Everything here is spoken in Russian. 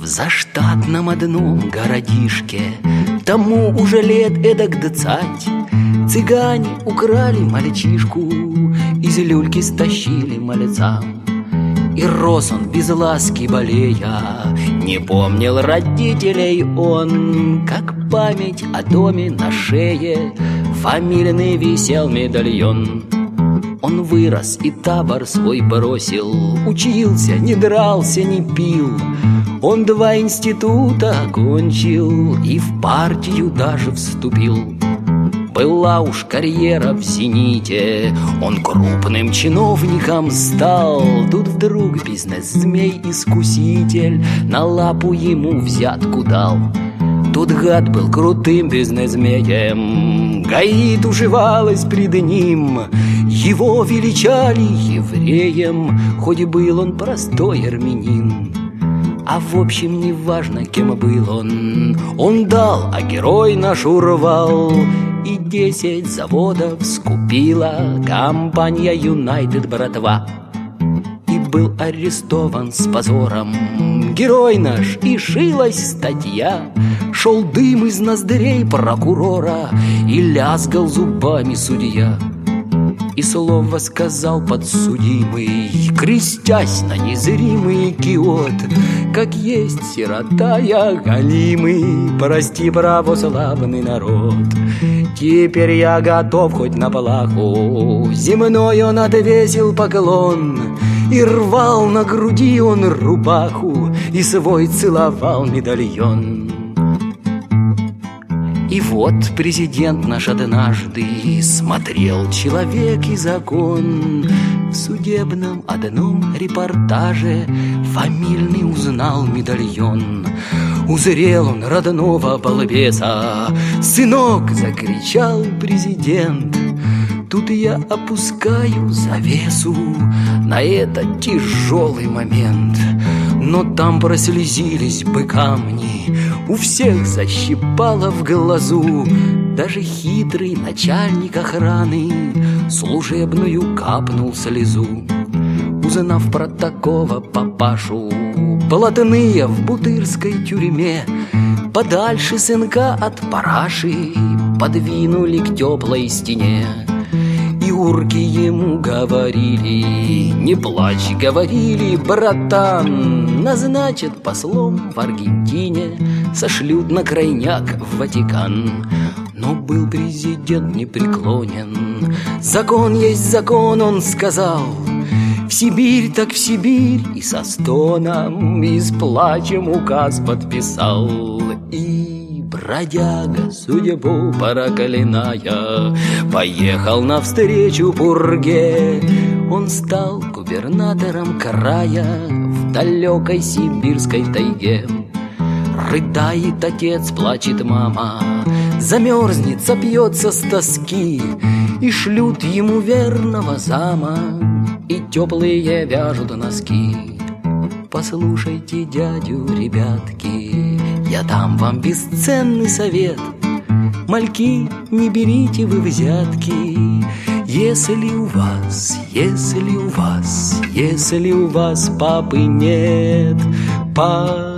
заштатном одном городишке, тому уже лет эдак 20, цыгане украли мальчишку, из люльки стащили мальцам. И рос он без ласки болея, не помнил родителей он, как память о доме на шее фамильный висел медальон. Он вырос и табор свой бросил, учился, не дрался, не пил. Он 2 института окончил и в партию даже вступил. Была уж карьера в зените, он крупным чиновником стал. Тут вдруг бизнес-змей-искуситель на лапу ему взятку дал. Тот гад был крутым бизнес-змеем, ГАИ тушевалась пред ним. Его величали евреем, хоть был он простой армянин. А в общем не важно, кем был он дал, а герой наш урвал. И 10 заводов скупила компания Юнайтед, братва. И был арестован с позором герой наш, и шилась статья. Шел дым из ноздрей прокурора, и лязгал зубами судья. И слово сказал подсудимый, крестясь на незримый киот: как есть сирота я голимый, прости, православный народ. Теперь я готов хоть на плаху, земной он отвесил поклон. И рвал на груди он рубаху, и свой целовал медальон. И вот президент наш однажды смотрел «Человек и закон». В судебном одном репортаже фамильный узнал медальон. Узрел он родного балбеса, «Сынок!» — закричал президент. Тут я опускаю завесу на этот тяжелый момент. Но там прослезились бы камни, у всех защипало в глазу. Даже хитрый начальник охраны служебную капнул слезу. Узнав про такого папашу, блатные в бутырской тюрьме подальше сынка от параши подвинули к теплой стене. И урки ему говорили: не плачь, говорили, братан, назначат послом в Аргентине, сошлют на крайняк в Ватикан. Но был президент непреклонен. Закон есть закон, он сказал. В Сибирь так в Сибирь, и со стоном, и с плачем указ подписал. И бродяга, судьбу проклиная, поехал навстречу пурге. Он стал губернатором края в далекой сибирской тайге. Рыдает отец, плачет мама, замерзнет, сопьется с тоски. И шлют ему верного зама, и теплые вяжут носки. Послушайте дядю, ребятки, я дам вам бесценный совет. Мальки, не берите вы взятки, если у вас папы нет.